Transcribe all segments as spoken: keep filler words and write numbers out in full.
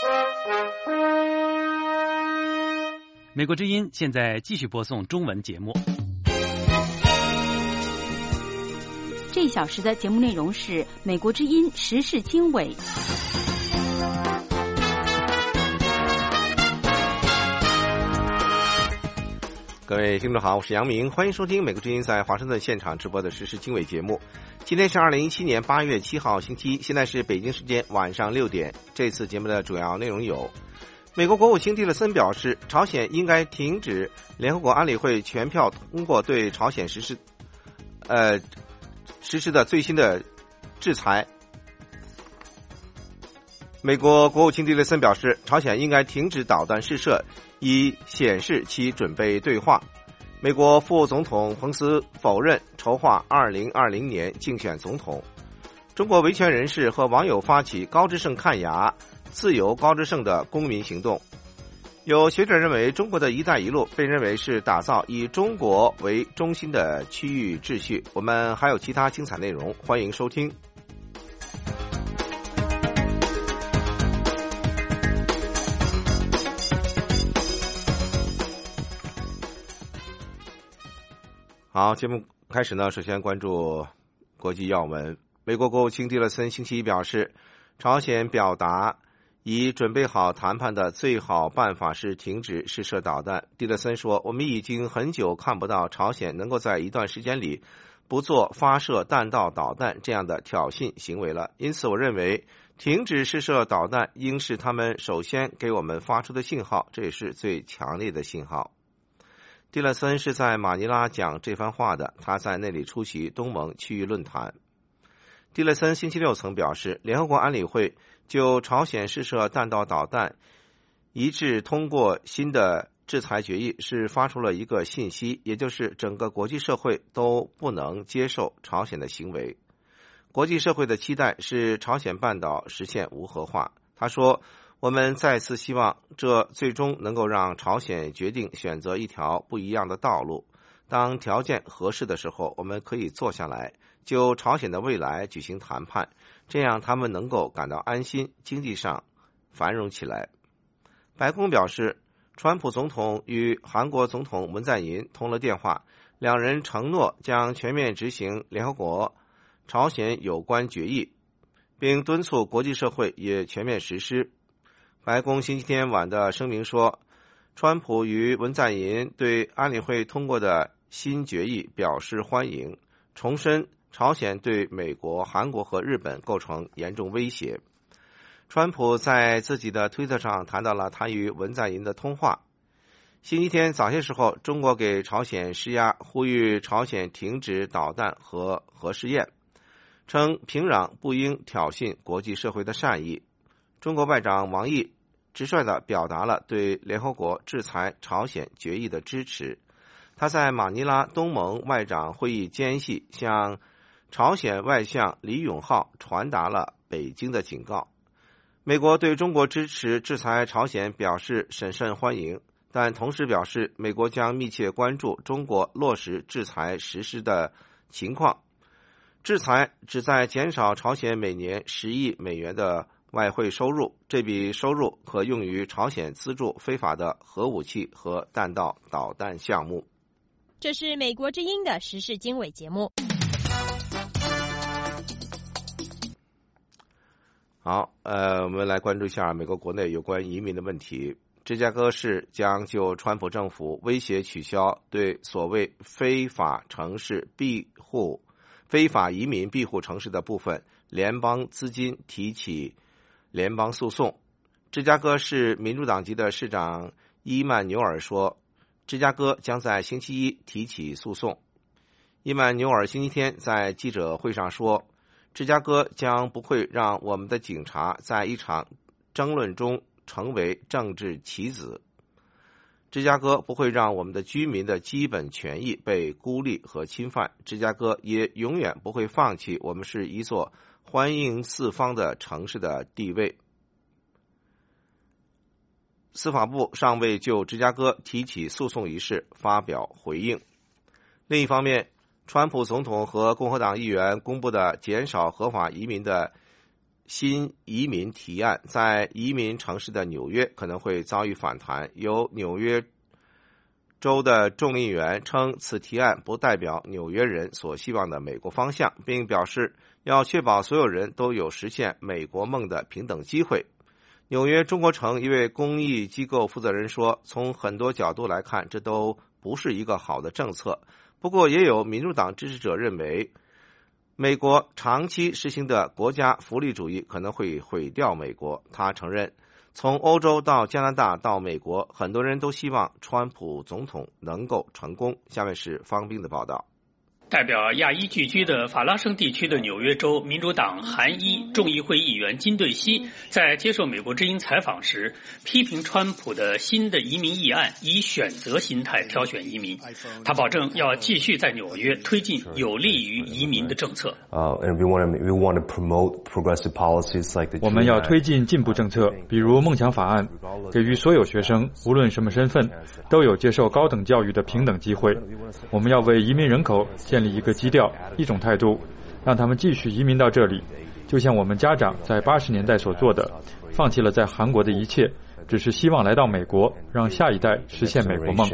美国之音现在继续播送中文节目。 这一小时的节目内容是美国之音时事经纬。 各位听众好，我是杨明，欢迎收听美国之音在华盛顿现场直播的时事经纬节目。今天是二零一七年八月七号星期一，现在是北京时间晚上六点。这次节目的主要内容有：美国国务卿蒂勒森表示，朝鲜应该停止联合国安理会全票通过对朝鲜实施呃实施的最新的制裁。美国国务卿蒂勒森表示，朝鲜应该停止导弹试射，以显示其准备对话。美国副总统彭斯否认筹划二零二零年竞选总统。中国维权人士和网友发起高志胜看牙、自由高志胜的公民行动。有学者认为，中国的一带一路被认为是打造以中国为中心的区域秩序。我们还有其他精彩内容，欢迎收听。好，节目开始呢，首先关注国际要闻。美国国务卿蒂勒森星期一表示，朝鲜表达已准备好谈判的最好办法是停止试射导弹。蒂勒森说，我们已经很久看不到朝鲜能够在一段时间里不做发射弹道导弹这样的挑衅行为了，因此我认为停止试射导弹应是他们首先给我们发出的信号，这也是最强烈的信号。蒂勒森是在马尼拉讲这番话的，他在那里出席东盟区域论坛。蒂勒森星期六曾表示，联合国安理会就朝鲜试射弹道导弹一致通过新的制裁决议，是发出了一个信息，也就是整个国际社会都不能接受朝鲜的行为。国际社会的期待是朝鲜半岛实现无核化。他说，我们再次希望这最终能够让朝鲜决定选择一条不一样的道路。当条件合适的时候，我们可以坐下来就朝鲜的未来举行谈判，这样他们能够感到安心，经济上繁荣起来。白宫表示，川普总统与韩国总统文在寅通了电话，两人承诺将全面执行联合国朝鲜有关决议，并敦促国际社会也全面实施。白宫星期天晚的声明说，川普与文在寅对安理会通过的新决议表示欢迎，重申朝鲜对美国、韩国和日本构成严重威胁。川普在自己的推特上谈到了他与文在寅的通话。星期天早些时候，中国给朝鲜施压，呼吁朝鲜停止导弹和核试验，称平壤不应挑衅国际社会的善意。中国外长王毅直率地表达了对联合国制裁朝鲜决议的支持。他在马尼拉东盟外长会议间隙向朝鲜外相李永浩传达了北京的警告。美国对中国支持制裁朝鲜表示审慎欢迎，但同时表示美国将密切关注中国落实制裁实施的情况。制裁旨在减少朝鲜每年十亿美元的外汇收入，这笔收入可用于朝鲜资助非法的核武器和弹道导弹项目。 这是美国之音的时事经纬节目。 好，呃，我们来关注一下美国国内有关移民的问题。芝加哥市将就川普政府威胁取消对所谓非法城市庇护、非法移民庇护城市的部分联邦资金提起联邦诉讼。芝加哥市民主党籍的市长伊曼纽尔说，芝加哥将在星期一提起诉讼。伊曼纽尔星期天在记者会上说，芝加哥将不会让我们的警察在一场争论中成为政治棋子。芝加哥不会让我们的居民的基本权益被孤立和侵犯。芝加哥也永远不会放弃我们是一座欢迎四方的城市的地位。司法部尚未就芝加哥提起诉讼一事发表回应。另一方面，川普总统和共和党议员公布的减少合法移民的新移民提案在移民城市的纽约可能会遭遇反弹。由纽约州的众议员称，此提案不代表纽约人所希望的美国方向，并表示要确保所有人都有实现美国梦的平等机会。纽约中国城一位公益机构负责人说，从很多角度来看，这都不是一个好的政策。不过也有民主党支持者认为，美国长期实行的国家福利主义可能会毁掉美国。他承认，从欧洲到加拿大到美国，很多人都希望川普总统能够成功。下面是方斌的报道。 代表亚裔聚居的法拉盛地区的纽约州民主党韩裔众议会议员金队熙在接受美国之音采访时，批评川普的新的移民议案以选择心态挑选移民。他保证要继续在纽约推进有利于移民的政策。 我们要推进进步政策，比如梦想法案，给予所有学生，无论什么身份，都有接受高等教育的平等机会。我们要为移民人口建立一个基调，一种态度，让他们继续移民到这里，就像我们家长在八十年代所做的，放弃了在韩国的一切，只是希望来到美国，让下一代实现美国梦。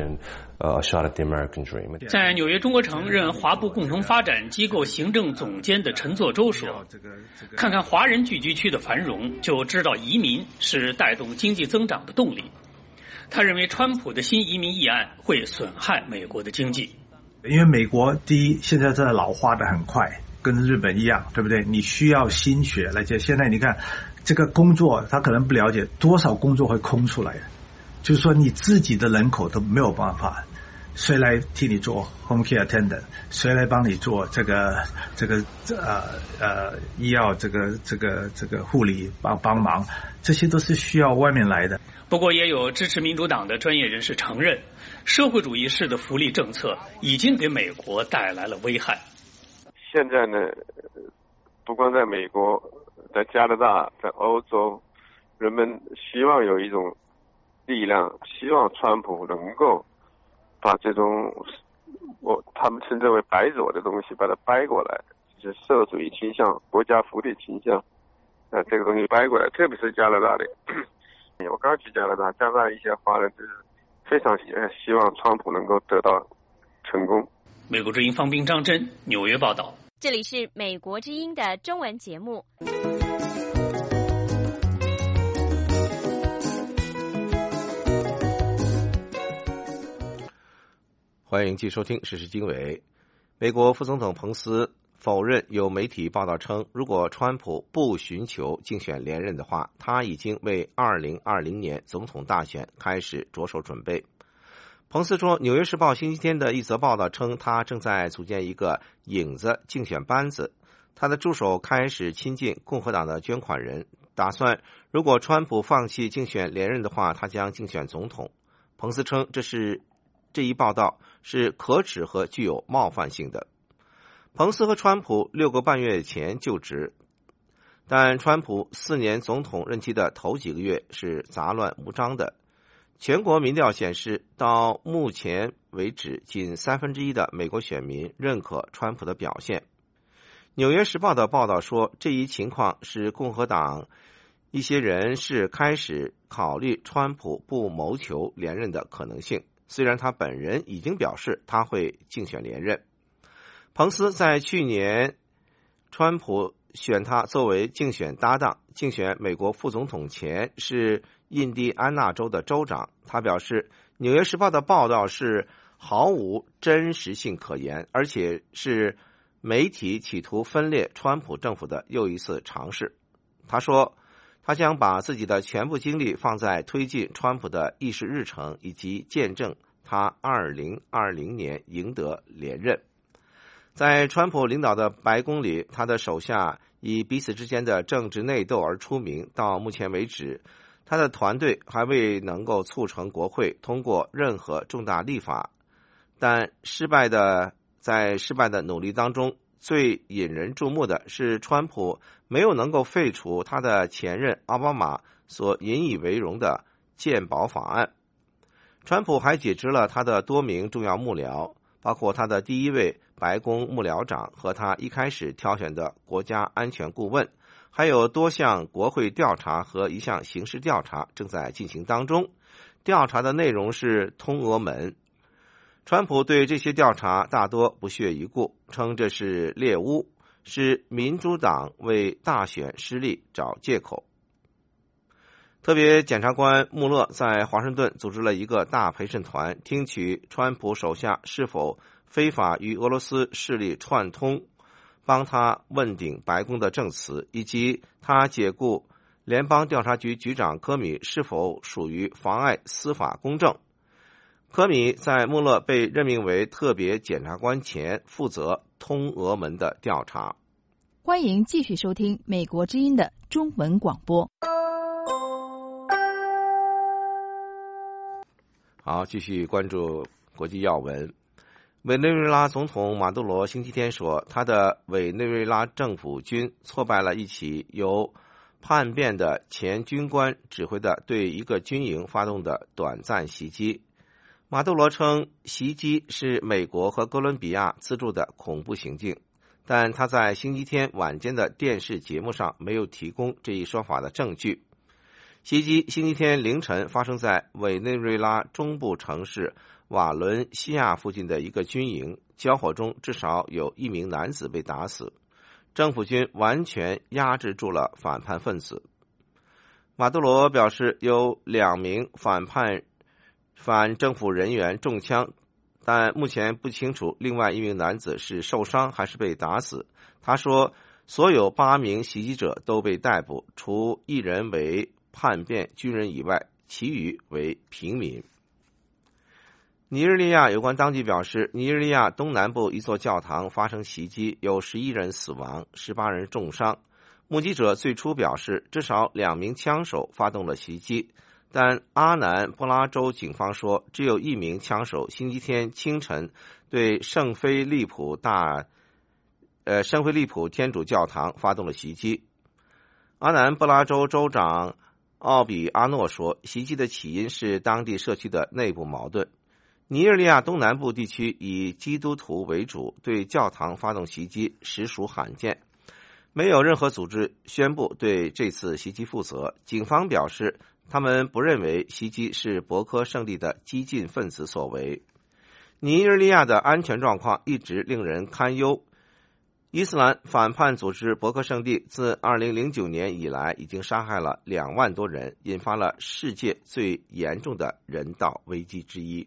在纽约中国城任华埠共同发展机构行政总监的陈作洲说，看看华人聚居区的繁荣，就知道移民是带动经济增长的动力。他认为川普的新移民议案会损害美国的经济。 因为美国第一现在真的老化的很快，跟日本一样，对不对？你需要新血来接。现在你看这个工作，他可能不了解多少工作会空出来的，就是说你自己的人口都没有办法，谁来替你做 home care attendant， 谁来帮你做这个这个呃呃医药这个这个这个护理帮帮忙，这些都是需要外面来的。 不过也有支持民主党的专业人士承认，社会主义式的福利政策已经给美国带来了危害。 现在呢，不光在美国，在加拿大，在欧洲，人们希望有一种力量，希望川普能够把这种我他们称之为白左的东西把它掰过来，就是社会主义倾向、国家福利倾向，啊，这个东西掰过来，特别是加拿大的。我刚去加拿大，加拿大一些华人就是非常希望川普能够得到成功。 美国之音方斌、张真，纽约报道。 这里是美国之音的中文节目。 欢迎继续收听时事经纬。美国副总统彭斯否认有媒体报道称，如果川普不寻求竞选连任的话，他已经为二零二零年总统大选开始着手准备。彭斯说，《纽约时报》星期天的一则报道称，他正在组建一个影子竞选班子，他的助手开始亲近共和党的捐款人，打算如果川普放弃竞选连任的话，他将竞选总统。彭斯称，这是这一报道是可耻和具有冒犯性的。彭斯和川普六个半月前就职，但川普四年总统任期的头几个月是杂乱无章的。全国民调显示，到目前为止，仅三分之一的美国选民认可川普的表现。纽约时报的报道说，这一情况使共和党一些人士开始考虑川普不谋求连任的可能性，虽然他本人已经表示他会竞选连任。彭斯在去年川普选他作为竞选搭档，竞选美国副总统前是印第安纳州的州长。他表示，《纽约时报》的报道是毫无真实性可言，而且是媒体企图分裂川普政府的又一次尝试。他说，他将把自己的全部精力放在推进川普的议事日程，以及见证他二零二零年赢得连任。在川普领导的白宫里，他的手下以彼此之间的政治内斗而出名。到目前为止，他的团队还未能够促成国会通过任何重大立法，但失败的在失败的努力当中，最引人注目的是川普没有能够废除他的前任奥巴马所引以为荣的健保法案。川普还解职了他的多名重要幕僚，包括他的第一位白宫幕僚长和他一开始挑选的国家安全顾问， 还有多项国会调查和一项刑事调查正在进行当中。调查的内容是通俄门。川普对这些调查大多不屑一顾，称这是猎巫，是民主党为大选失利找借口。特别检察官穆勒在华盛顿组织了一个大陪审团，听取川普手下是否非法与俄罗斯势力串通，帮他问鼎白宫的证词，以及他解雇联邦调查局局长科米是否属于妨碍司法公正。科米在穆勒被任命为特别检察官前，负责通俄门的调查。 欢迎继续收听美国之音的中文广播。 好，继续关注国际要闻。委内瑞拉总统马杜罗星期天说，他的委内瑞拉政府军挫败了一起由叛变的前军官指挥的对一个军营发动的短暂袭击。马杜罗称袭击是美国和哥伦比亚资助的恐怖行径，但他在星期天晚间的电视节目上没有提供这一说法的证据。袭击星期天凌晨发生在委内瑞拉中部城市瓦伦西亚附近的一个军营，交火中至少有一名男子被打死。政府军完全压制住了反叛分子。马杜罗表示有两名反叛反政府人员中枪，但目前不清楚另外一名男子是受伤还是被打死。他说所有八名袭击者都被逮捕，除一人为叛变军人以外，其余为平民。尼日利亚有关当局表示，尼日利亚东南部一座教堂发生袭击，有十一人死亡，十八人重伤。目击者最初表示，至少两名枪手发动了袭击，但阿南布拉州警方说，只有一名枪手星期天清晨对圣菲利普大呃圣菲利普天主教堂发动了袭击。阿南布拉州州长奥比阿诺说，袭击的起因是当地社区的内部矛盾。尼日利亚东南部地区以基督徒为主，对教堂发动袭击实属罕见。没有任何组织宣布对这次袭击负责。警方表示，他们不认为袭击是博科圣地的激进分子所为。尼日利亚的安全状况一直令人堪忧。伊斯兰反叛组织博科圣地自二零零九年以来已经杀害了两万多人，引发了世界最严重的人道危机之一。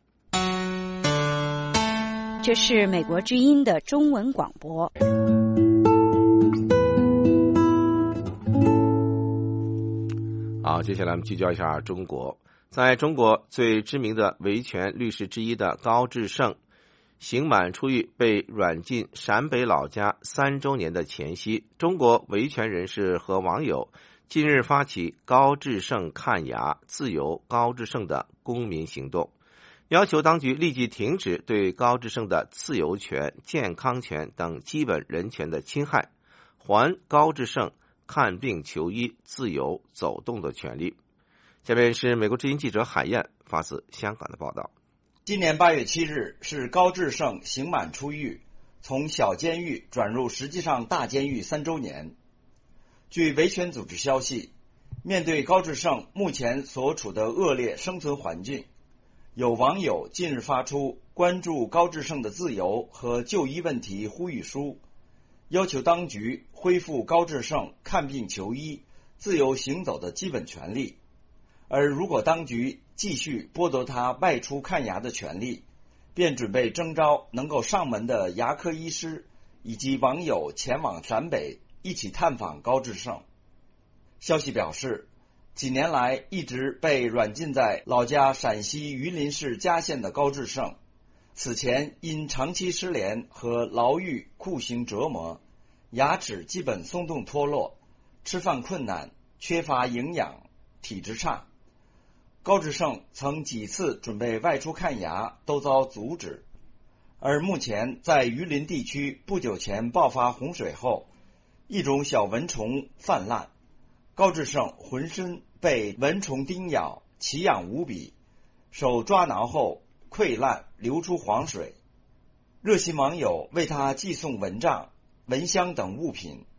这是美国之音的中文广播。 好，接下来我们聚焦一下中国。在中国最知名的维权律师之一的高志胜刑满出狱被软禁陕北老家三周年的前夕，中国维权人士和网友近日发起高志胜看牙，自由高志胜的公民行动，要求当局立即停止对高志胜的自由权、健康权等基本人权的侵害，还高志胜看病求医、自由走动的权利。下面是美国之音记者海燕发自香港的报道。 今年八月七日是高志胜刑满出狱，从小监狱转入实际上大监狱三周年。据维权组织消息，面对高志胜目前所处的恶劣生存环境，有网友近日发出关注高志胜的自由和就医问题呼吁书，要求当局恢复高志胜看病求医、自由行走的基本权利。而如果当局继续剥夺他外出看牙的权利，便准备征召能够上门的牙科医师以及网友前往陕北一起探访高志胜。消息表示，几年来一直被软禁在老家陕西榆林市嘉县的高志胜，此前因长期失联和牢狱酷刑折磨，牙齿基本松动脱落，吃饭困难，缺乏营养，体质差。高志胜曾几次准备外出看牙，都遭阻止。而目前在榆林地区不久前爆发洪水后，一种小蚊虫泛滥，高志胜浑身被蚊虫叮咬，奇痒无比，手抓挠后溃烂，流出黄水。热心网友为他寄送蚊帐、蚊香等物品，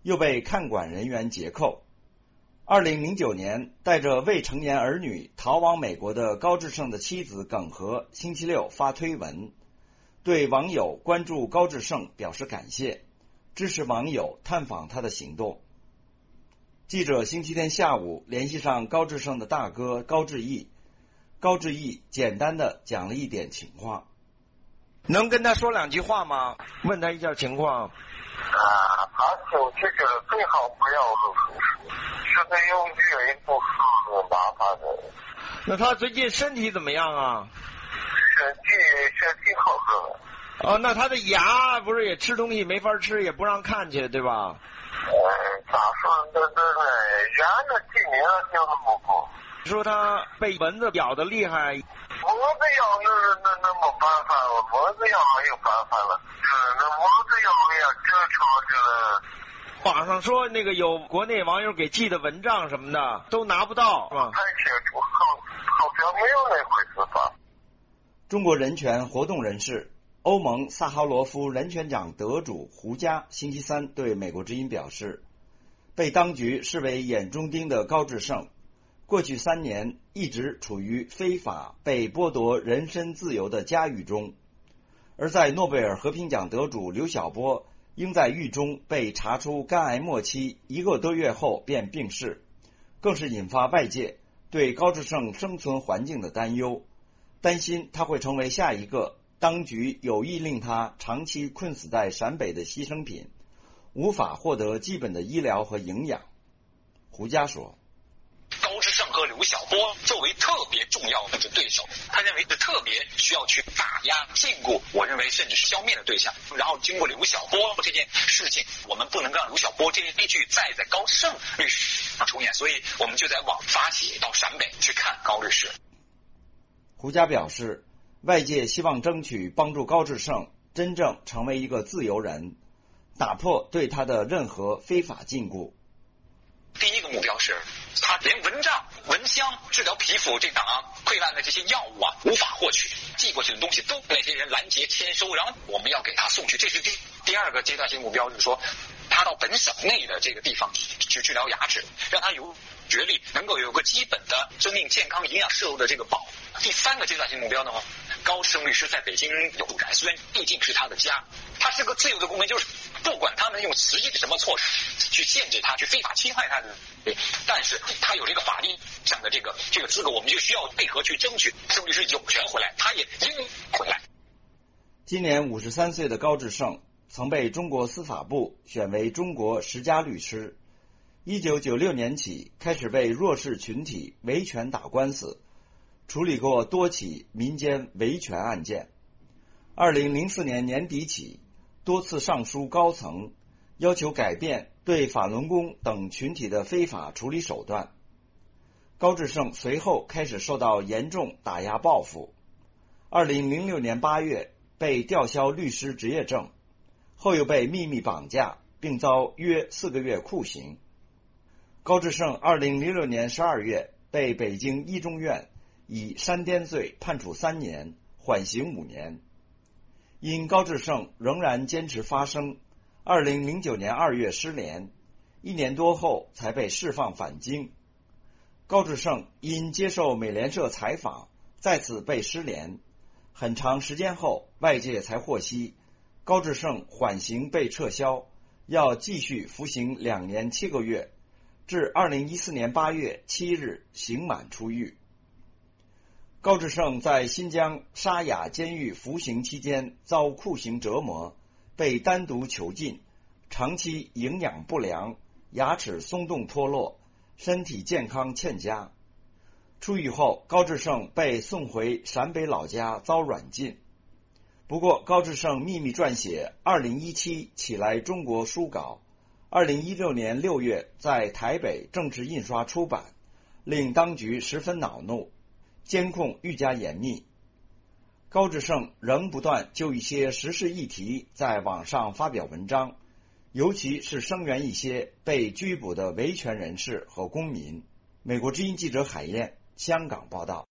又被看管人员劫扣。二零零九年，带着未成年儿女逃往美国的高志胜的妻子耿和星期六发推文，对网友关注高志胜表示感谢，支持网友探访他的行动。记者星期天下午联系上高志胜的大哥高志毅，高志毅简单的讲了一点情况。 能跟他说两句话吗？问他一下情况。 啊，他就这个最好不要录，实在有原因不是麻烦的。 那他最近身体怎么样啊？ 身体身体好着。 哦，那他的牙不是也吃东西没法吃，也不让看去，对吧？ 嗯，咋说那那那牙那几年就那么过。 说他被蚊子咬的厉害。 蚊子咬那那那没办法了，蚊子咬没有办法了。是那蚊子咬呀，这成这个。 网上说那个有国内网友给寄的蚊帐什么的都拿不到，是吧？ 太清楚，好好像没有那回事吧。 中国人权活动人士、欧盟萨哈罗夫人权奖得主胡佳星期三对美国之音表示，被当局视为眼中钉的高志胜，过去三年一直处于非法被剥夺人身自由的家狱中，而在诺贝尔和平奖得主刘晓波应在狱中被查出肝癌末期一个多月后便病逝，更是引发外界对高志胜生存环境的担忧，担心他会成为下一个当局有意令他长期困死在陕北的牺牲品，无法获得基本的医疗和营养。胡佳说， 高志胜和刘晓波作为特别重要的对手，他认为是特别需要去打压禁锢，我认为甚至是消灭的对象。然后经过刘晓波这件事情，我们不能让刘晓波这些悲剧再在高志胜律师出现，所以我们就在网发起到陕北去看高律师。 胡佳表示，外界希望争取帮助高志胜真正成为一个自由人，打破对他的任何非法禁锢。 第一个目标是，他连蚊帐、蚊香、治疗皮肤这档溃烂的这些药物啊，无法获取，寄过去的东西都那些人拦截签收，然后我们要给他送去。这是第第二个阶段性目标，就是说，他到本省内的这个地方去治疗牙齿，让他有决力，能够有个基本的生命健康、营养摄入的这个保。第三个阶段性目标呢，高志胜律师在北京有住宅，虽然毕竟是他的家，他是个自由的公民，就是不管他们用实际的什么措施去限制他、去非法侵害他的，但是他有这个法律上的这个这个资格，我们就需要配合去争取胜律师有权回来，他也应回来。 今年五十三岁的高志胜曾被中国司法部选为中国十佳律师，一九九六年起开始为弱势群体维权打官司，处理过多起民间维权案件。二零零四年年底起，多次上书高层，要求改变对法轮功等群体的非法处理手段。高志胜随后开始受到严重打压报复。二零零六年八月被吊销律师执业证，后又被秘密绑架，并遭约四个月酷刑。高志胜二零零六年十二月被北京一中院以煽颠罪判处三年，缓刑五年。因高志胜仍然坚持发声，二零零九年二月失联，一年多后才被释放返京。高志胜因接受美联社采访，再次被失联。很长时间后，外界才获悉，高志胜缓刑被撤销，要继续服刑两年七个月，至二零一四年八月七日刑满出狱。高志胜在新疆沙雅监狱服刑期间遭酷刑折磨，被单独囚禁，长期营养不良，牙齿松动脱落，身体健康欠佳。出狱后，高志胜被送回陕北老家遭软禁。不过，高志胜秘密撰写二零一七起来中国书稿，二零一六年六月在台北正式印刷出版，令当局十分恼怒，监控愈加严密。高志胜仍不断就一些时事议题在网上发表文章，尤其是声援一些被拘捕的维权人士和公民。美国之音记者海燕香港报道。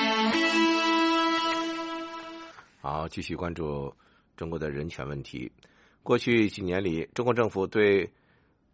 好，继续关注中国的人权问题。过去几年里，中国政府对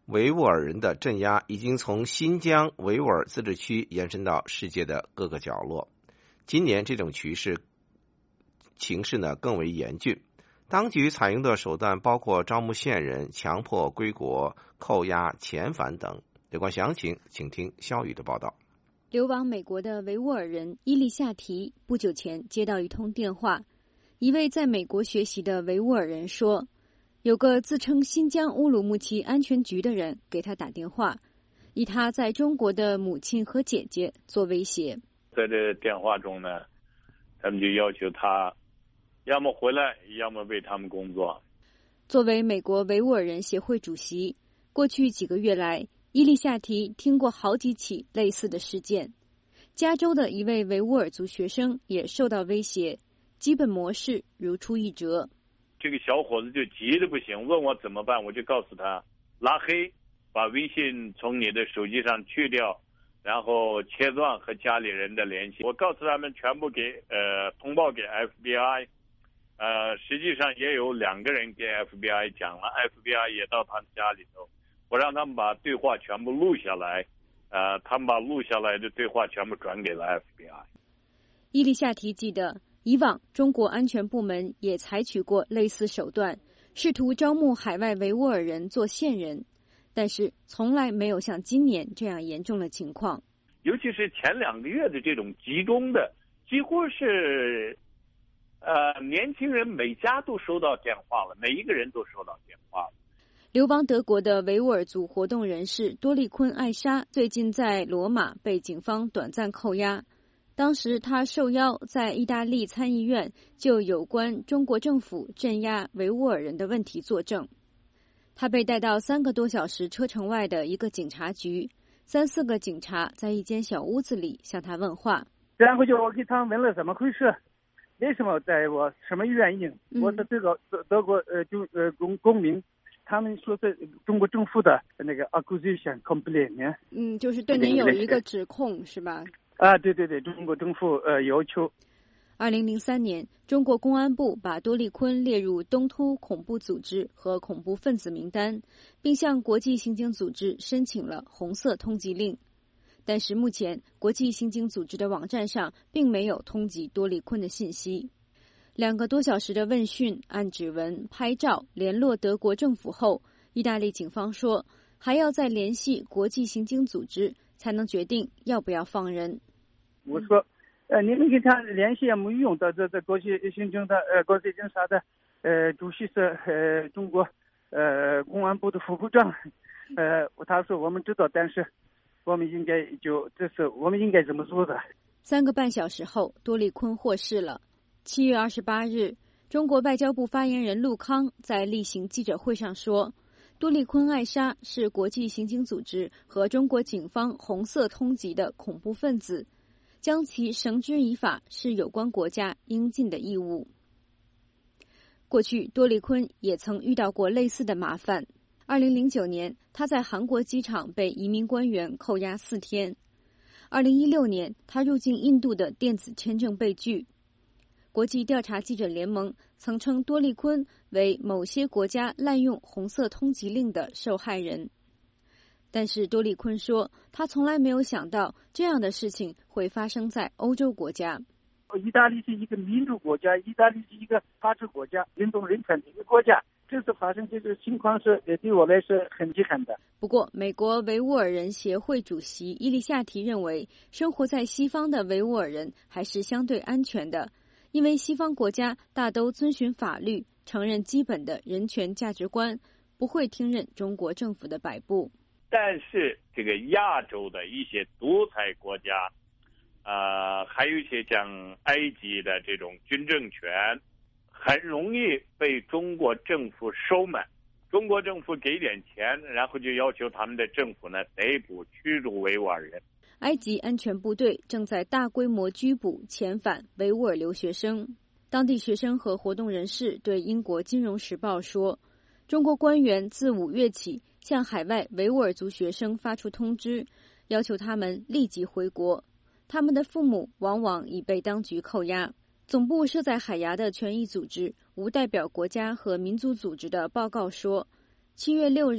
维吾尔人的镇压已经从新疆维吾尔自治区延伸到世界的各个角落。今年这种趋势情势呢更为严峻，当局采用的手段包括招募线人、强迫归国、扣押、遣返等。有关详情，请听肖宇的报道。 流亡美国的维吾尔人伊利夏提不久前接到一通电话，一位在美国学习的维吾尔人说，有个自称新疆乌鲁木齐安全局的人给他打电话，以他在中国的母亲和姐姐做威胁。 在这电话中呢，他们就要求他要么回来，要么为他们工作。 作为美国维吾尔人协会主席，过去几个月来，伊利夏提听过好几起类似的事件。加州的一位维吾尔族学生也受到威胁，基本模式如出一辙。 这个小伙子就急得不行，问我怎么办，我就告诉他拉黑，把微信从你的手机上去掉，然后切断和家里人的联系。我告诉他们全部给呃通报给 F B I， 呃，实际上也有两个人给 F B I 讲了 ，F B I 也到他们家里头，我让他们把对话全部录下来，呃，他们把录下来的对话全部转给了 F B I。 伊利夏提记得，以往中国安全部门也采取过类似手段，试图招募海外维吾尔人做线人，但是从来没有像今年这样严重的情况。 尤其是前两个月的这种集中的，几乎是呃年轻人每家都收到电话了，每一个人都收到电话了。 流亡德国的维吾尔族活动人士多利坤·艾莎最近在罗马被警方短暂扣押。当时他受邀在意大利参议院就有关中国政府镇压维吾尔人的问题作证。他被带到三个多小时车程外的一个警察局，三四个警察在一间小屋子里向他问话。 然后就我给他问了怎么回事，为什么在我什么原因？嗯、我是这个德德国呃就呃公公民。他们说在中国政府的那个 accusation complaint， 嗯，就是对您有一个指控是吧？ 啊，对对对，中国政府呃要求。 二零零三年，中国公安部把多利坤列入东突恐怖组织和恐怖分子名单，并向国际刑警组织申请了红色通缉令。但是目前，国际刑警组织的网站上并没有通缉多利坤的信息。两个多小时的问讯、按指纹、拍照、联络德国政府后，意大利警方说还要再联系国际刑警组织，才能决定要不要放人。 我说，呃，你们跟他联系也没用的，这这国际刑警的呃国际警察的呃主席是呃中国呃公安部的副部长，呃他说我们知道，但是我们应该就这是我们应该这么做的。 三个半小时后，多利坤获释了。七月二十八日，中国外交部发言人陆康在例行记者会上说，多利坤·艾莎是国际刑警组织和中国警方红色通缉的恐怖分子，将其绳之以法是有关国家应尽的义务。过去，多利坤也曾遇到过类似的麻烦。二零零九年，他在韩国机场被移民官员扣押四天。二零一六年，他入境印度的电子签证被拒。国际调查记者联盟曾称多利坤为某些国家滥用红色通缉令的受害人，但是多利坤说，他从来没有想到这样的事情会发生在欧洲国家。 意大利是一个民主国家，意大利是一个法治国家，尊重人权的一个国家，这次发生这个情况是对我来说很遗憾的。 不过，美国维吾尔人协会主席伊利夏提认为，生活在西方的维吾尔人还是相对安全的。因为西方国家大都遵循法律，承认基本的人权价值观，不会听任中国政府的摆布。 但是这个亚洲的一些独裁国家，呃，还有一些像埃及的这种军政权，很容易被中国政府收买。中国政府给点钱，然后就要求他们的政府呢逮捕驱逐维吾尔人。 埃及安全部队正在大规模拘捕、遣返维吾尔留学生。当地学生和活动人士对英国《金融时报》说，中国官员自五月起向海外维吾尔族学生发出通知，要求他们立即回国。他们的父母往往已被当局扣押。总部设在海牙的权益组织无代表国家和民族组织的报告说，七月六日，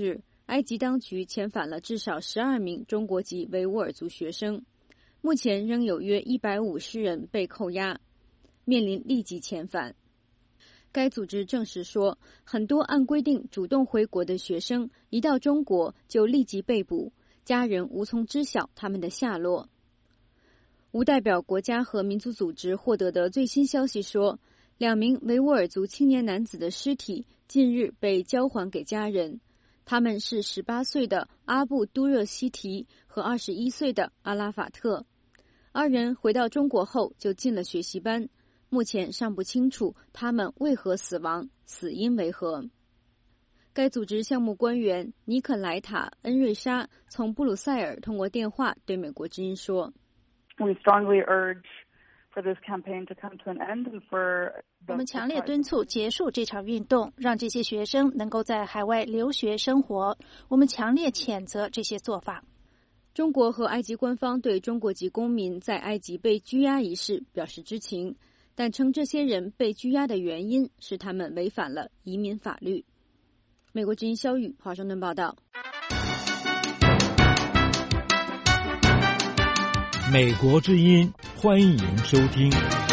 埃及当局遣返了至少十二名中国籍维吾尔族学生，目前仍有约一百五十人被扣押，面临立即遣返。该组织证实说，很多按规定主动回国的学生一到中国就立即被捕，家人无从知晓他们的下落。无代表国家和民族组织获得的最新消息说，两名维吾尔族青年男子的尸体近日被交还给家人，他们是十八岁的阿布都热西提和二十一岁的阿拉法特。二人回到中国后就进了学习班，目前尚不清楚他们为何死亡，死因为何。该组织项目官员尼可莱塔·恩瑞莎从布鲁塞尔通过电话对美国之音说 We strongly urge for this campaign to come to an end and for 我们强烈敦促结束这场运动，让这些学生能够在海外留学生活。我们强烈谴责这些做法。 中国和埃及官方对中国籍公民在埃及被拘押一事表示知情，但称这些人被拘押的原因是他们违反了移民法律。美国之音肖宇华盛顿报道。 美国之音，欢迎收听。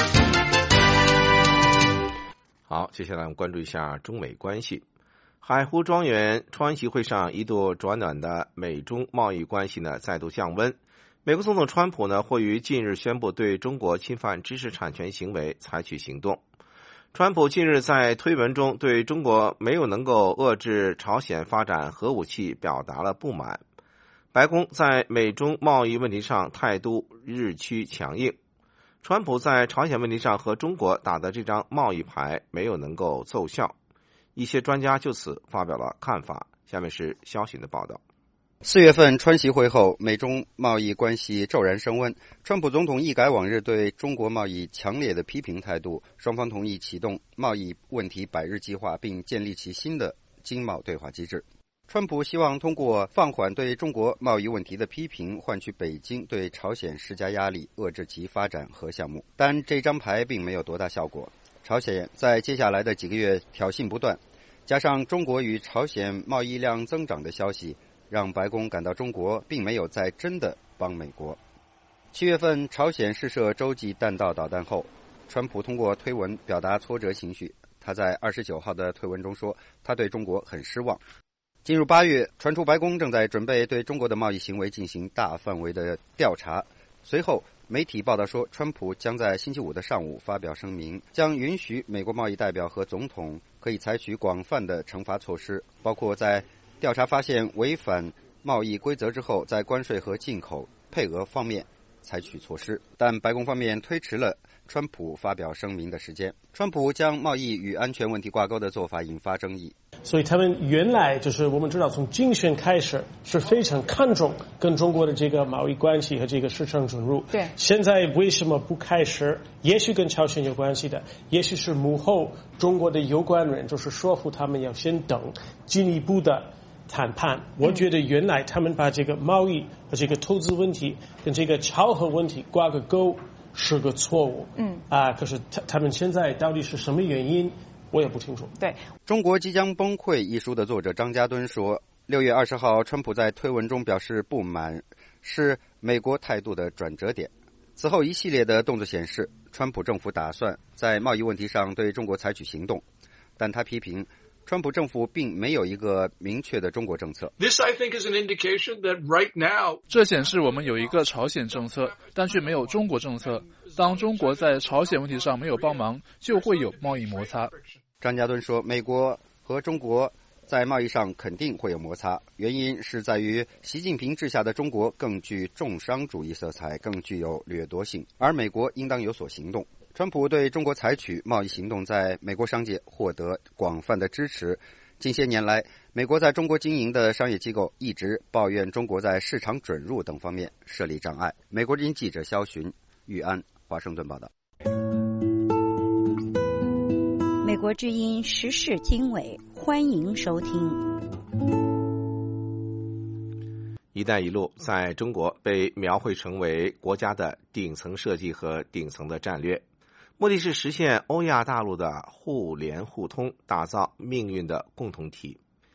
好，接下来我们关注一下中美关系。海湖庄园川习会上一度转暖的美中贸易关系呢再度降温。美国总统川普呢会于近日宣布对中国侵犯知识产权行为采取行动。川普近日在推文中对中国没有能够遏制朝鲜发展核武器表达了不满。白宫在美中贸易问题上态度日趋强硬。川普在朝鲜问题上和中国打的这张贸易牌没有能够奏效，一些专家就此发表了看法。下面是肖行的报道。 四月份川习会后，美中贸易关系骤然升温。川普总统一改往日对中国贸易强烈的批评态度，双方同意启动贸易问题百日计划，并建立起新的经贸对话机制。川普希望通过放缓对中国贸易问题的批评，换取北京对朝鲜施加压力，遏制其发展核项目。但这张牌并没有多大效果。朝鲜在接下来的几个月挑衅不断，加上中国与朝鲜贸易量增长的消息，让白宫感到中国并没有在真的帮美国。七月份朝鲜试射洲际弹道导弹后，川普通过推文表达挫折情绪。他在二十九号的推文中说，他对中国很失望。进入八月，传出白宫正在准备对中国的贸易行为进行大范围的调查。随后媒体报道说，川普将在星期五的上午发表声明，将允许美国贸易代表和总统可以采取广泛的惩罚措施，包括在调查发现违反贸易规则之后，在关税和进口配额方面采取措施。但白宫方面推迟了川普发表声明的时间。川普将贸易与安全问题挂钩的做法引发争议。 所以他们原来就是我们知道从竞选开始是非常看重跟中国的这个贸易关系和这个市场准入。 对， 现在为什么不开始？也许跟朝鲜有关系的，也许是幕后中国的有关人就是说服他们要先等进一步的谈判。我觉得原来他们把这个贸易和这个投资问题跟这个朝核问题挂个钩是个错误。 嗯啊，可是他他们现在到底是什么原因？我也不清楚。 对， 中国即将崩溃一书的作者张家敦说，六月二十号，川普在推文中表示不满，是美国态度的转折点。此后一系列的动作显示，川普政府打算在贸易问题上对中国采取行动，但他批评川普政府并没有一个明确的中国政策。 This, I think, is an indication that right now, 这显示我们有一个朝鲜政策，但却没有中国政策。当中国在朝鲜问题上没有帮忙，就会有贸易摩擦。 张家敦说，美国和中国在贸易上肯定会有摩擦，原因是在于习近平治下的中国更具重商主义色彩，更具有掠夺性，而美国应当有所行动。川普对中国采取贸易行动在美国商界获得广泛的支持。近些年来，美国在中国经营的商业机构一直抱怨中国在市场准入等方面设立障碍。美国之音记者肖寻，玉安，华盛顿报道。 美国之音时事经纬，欢迎收听。 一带一路在中国被描绘成为国家的顶层设计和顶层的战略，目的是实现欧亚大陆的互联互通，打造命运的共同体。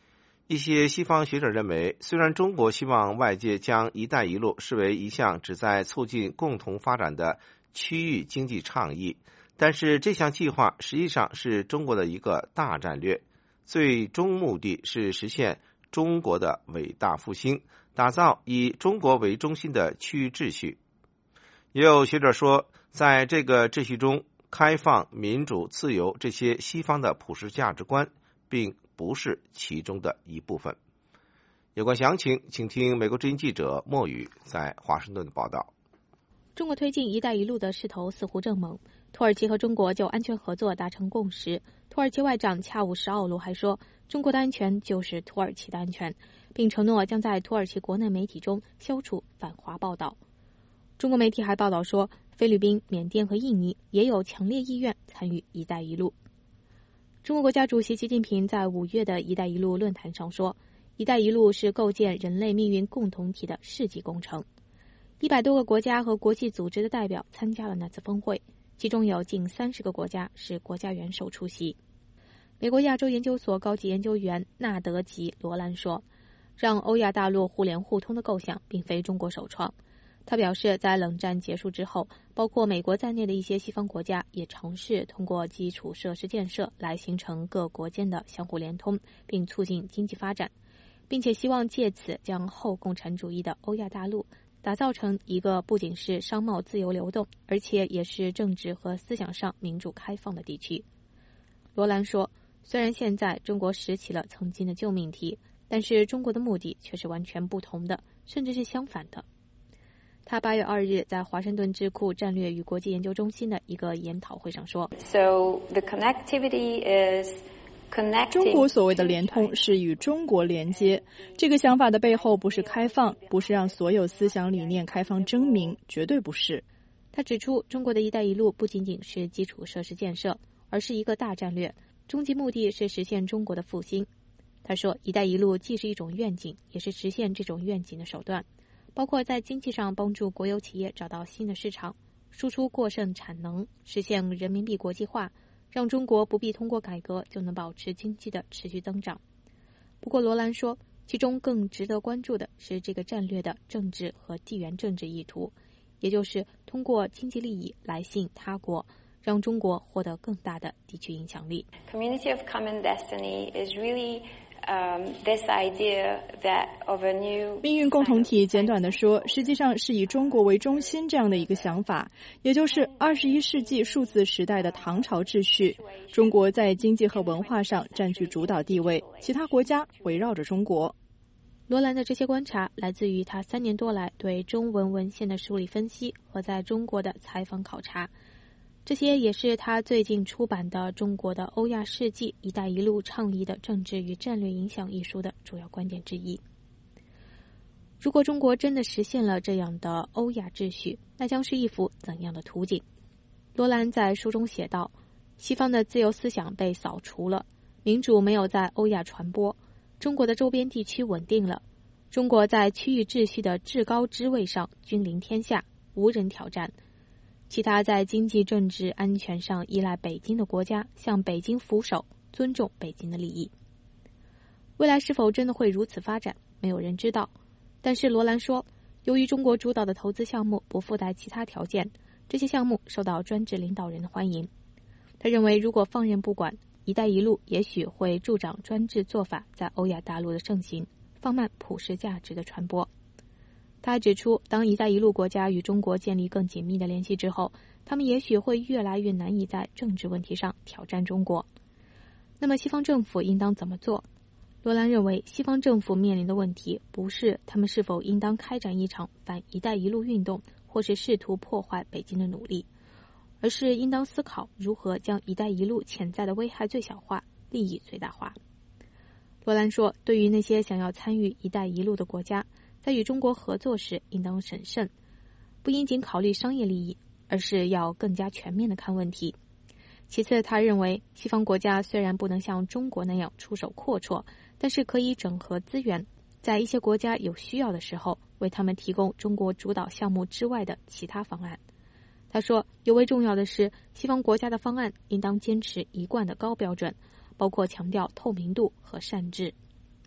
一些西方学者认为，虽然中国希望外界将“一带一路”视为一项旨在促进共同发展的区域经济倡议，但是这项计划实际上是中国的一个大战略，最终目的是实现中国的伟大复兴，打造以中国为中心的区域秩序。也有学者说，在这个秩序中，开放、民主、自由这些西方的普世价值观并不是其中的一部分。有关详情，请听美国之音记者莫宇在华盛顿的报道。 中国推进“一带一路”的势头似乎正猛，土耳其和中国就安全合作达成共识。土耳其外长恰武什奥卢还说，中国的安全就是土耳其的安全，并承诺将在土耳其国内媒体中消除反华报道。中国媒体还报道说，菲律宾、缅甸和印尼也有强烈意愿参与“一带一路”。中国国家主席习近平在五月的“一带一路”论坛上说，“一带一路”是构建人类命运共同体的世纪工程。一百多个国家和国际组织的代表参加了那次峰会，其中有近三十个国家是国家元首出席。美国亚洲研究所高级研究员纳德吉·罗兰说，让欧亚大陆互联互通的构想并非中国首创。他表示，在冷战结束之后，包括美国在内的一些西方国家也尝试通过基础设施建设来形成各国间的相互联通，并促进经济发展，并且希望借此将后共产主义的欧亚大陆打造成一个不仅是商贸自由流动，而且也是政治和思想上民主开放的地区。罗兰说，虽然现在中国拾起了曾经的旧命题，但是中国的目的却是完全不同的，甚至是相反的。他八月二日在华盛顿智库战略与国际研究中心的一个研讨会上说 So the connectivity is connecting. 中国所谓的联通是与中国连接，这个想法的背后不是开放，不是让所有思想理念开放争鸣，绝对不是。 他指出，中国的一带一路不仅仅是基础设施建设，而是一个大战略，终极目的是实现中国的复兴。他说，一带一路既是一种愿景，也是实现这种愿景的手段，包括在经济上帮助国有企业找到新的市场，输出过剩产能，实现人民币国际化，让中国不必通过改革就能保持经济的持续增长。不过罗兰说，其中更值得关注的是这个战略的政治和地缘政治意图，也就是通过经济利益来吸引他国，让中国获得更大的地区影响力。 Community of common destiny is really Um, this idea that of a new 命运共同体，简短的说，实际上是以中国为中心这样的一个想法，也就是二十一世纪数字时代的唐朝秩序。中国在经济和文化上占据主导地位，其他国家围绕着中国。 罗兰的这些观察来自于他三年多来对中文文献的梳理分析和在中国的采访考察。这些也是他最近出版的《中国的欧亚世纪“一带一路”倡议的政治与战略影响》一书的主要观点之一。如果中国真的实现了这样的欧亚秩序，那将是一幅怎样的图景？罗兰在书中写道，西方的自由思想被扫除了，民主没有在欧亚传播，中国的周边地区稳定了，中国在区域秩序的至高之位上君临天下，无人挑战。其他在经济、政治、安全上依赖北京的国家向北京俯首，尊重北京的利益。未来是否真的会如此发展，没有人知道。但是罗兰说，由于中国主导的投资项目不附带其他条件，这些项目受到专制领导人的欢迎。他认为，如果放任不管，一带一路也许会助长专制做法在欧亚大陆的盛行，放慢普世价值的传播。他还指出，当一带一路国家与中国建立更紧密的联系之后，他们也许会越来越难以在政治问题上挑战中国。那么西方政府应当怎么做？罗兰认为，西方政府面临的问题不是他们是否应当开展一场反一带一路运动，或是试图破坏北京的努力，而是应当思考如何将一带一路潜在的危害最小化，利益最大化。罗兰说，对于那些想要参与一带一路的国家，在与中国合作时应当审慎，不应仅考虑商业利益，而是要更加全面地看问题。其次，他认为西方国家虽然不能像中国那样出手阔绰，但是可以整合资源，在一些国家有需要的时候，为他们提供中国主导项目之外的其他方案。他说，尤为重要的是，西方国家的方案应当坚持一贯的高标准，包括强调透明度和善治。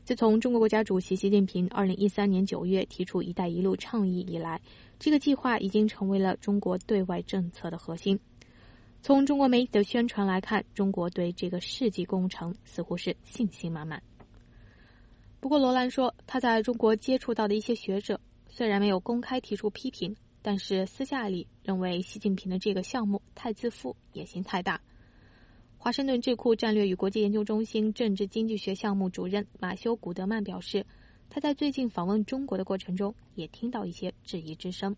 自从中国国家主席习近平二零一三年九月提出“一带一路”倡议以来，这个计划已经成为了中国对外政策的核心。从中国媒体的宣传来看，中国对这个世纪工程似乎是信心满满。不过罗兰说，他在中国接触到的一些学者虽然没有公开提出批评，但是私下里认为习近平的这个项目太自负，野心太大。华盛顿智库战略与国际研究中心政治经济学项目主任马修·古德曼表示，他在最近访问中国的过程中也听到一些质疑之声。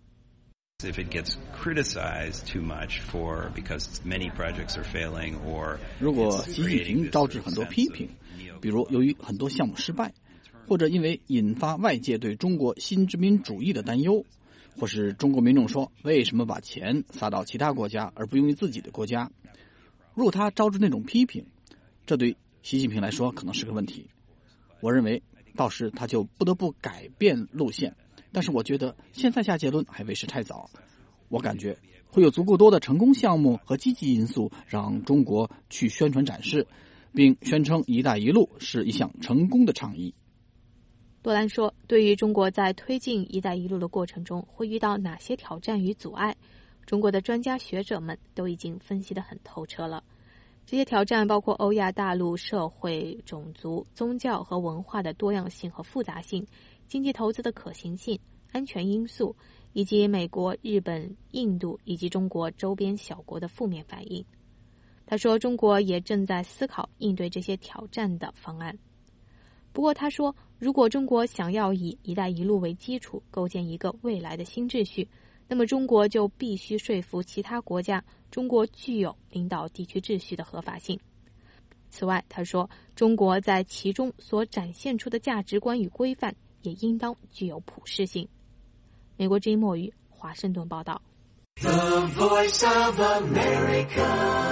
If it gets criticized too much for because many projects are failing or 如果习近平招致很多批评，比如由于很多项目失败，或者因为引发外界对中国新殖民主义的担忧，或是中国民众说为什么把钱撒到其他国家而不用于自己的国家，如果他招致那种批评，这对习近平来说可能是个问题。我认为到时他就不得不改变路线，但是我觉得现在下结论还为时太早。我感觉会有足够多的成功项目和积极因素让中国去宣传展示，并宣称“一带一路”是一项成功的倡议。 多兰说，对于中国在推进“一带一路”的过程中会遇到哪些挑战与阻碍，中国的专家学者们都已经分析得很透彻了。这些挑战包括欧亚大陆社会、种族、宗教和文化的多样性和复杂性，经济投资的可行性、安全因素，以及美国、日本、印度以及中国周边小国的负面反应。他说，中国也正在思考应对这些挑战的方案。不过他说，如果中国想要以“一带一路”为基础构建一个未来的新秩序，那么中国就必须说服其他国家中国具有领导地区秩序的合法性。此外，他说，中国在其中所展现出的价值观与规范也应当具有普适性。美国之音墨鱼华盛顿报道。 The Voice of America。